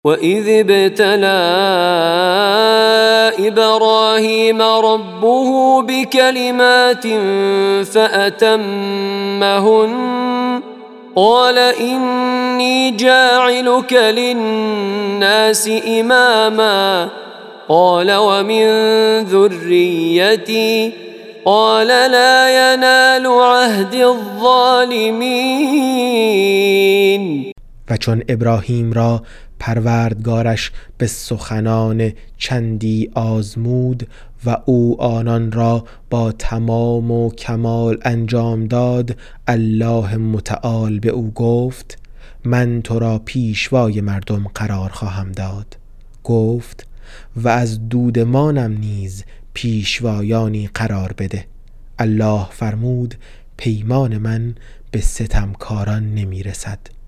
وَإِذِ ابْتَلَى إِبْرَاهِيمَ رَبُّهُ بِكَلِمَاتٍ فَأَتَمَّهُنَّ قَالَ إِنِّي جَاعِلُكَ لِلنَّاسِ إِمَامًا قَالَ وَمِنْ ذُرِّيَّتِي قَالَ لَا يَنَالُ عَهْدِ الظَّالِمِينَ. و چون ابراهیم را پروردگارش به سخنان چندی آزمود و او آنان را با تمام و کمال انجام داد، الله متعال به او گفت: من تو را پیشوای مردم قرار خواهم داد. گفت: و از دودمانم نیز پیشوایانی قرار بده. الله فرمود: پیمان من به ستمکاران نمی رسد.